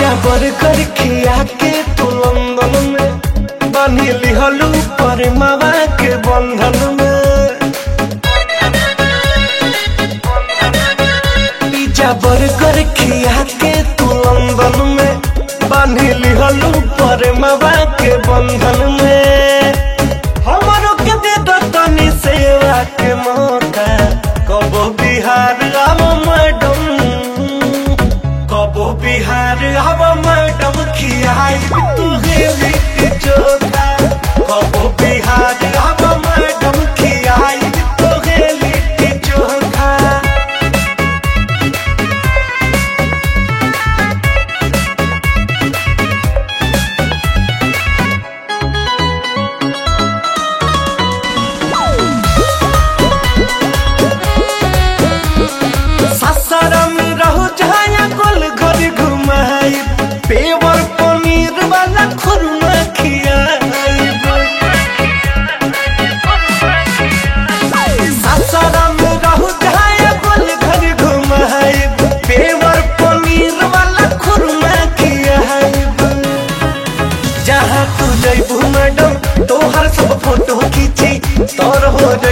Burger खिया के तू लंदन में बांधी लिहलू पर मावा के बंधन में। पिज्जा बर्गर खिया के तू लंदन में बांधी लिहलू पर मावा के बंधन में। हमरो के दे दो तनी सेवा के मौका, कबो बिहार आव मैडम, कबो बिहार आव मैडम खियाई तू लिट्टी चोखा। कबो बिहार आव मैडम खियाई तू लिट्टी चोखा। सासाराम रहो जहाँ गोल घर घुमाई, पेवर पनीर वाला खुरमा खियाई। सासाराम रहो जहाँ गोल घर घुमाई, पेवर पनीर वाला खुरमा खियाई। जहाँ तू जइबू मैडम तोहर सब फोटो खींची तोर हो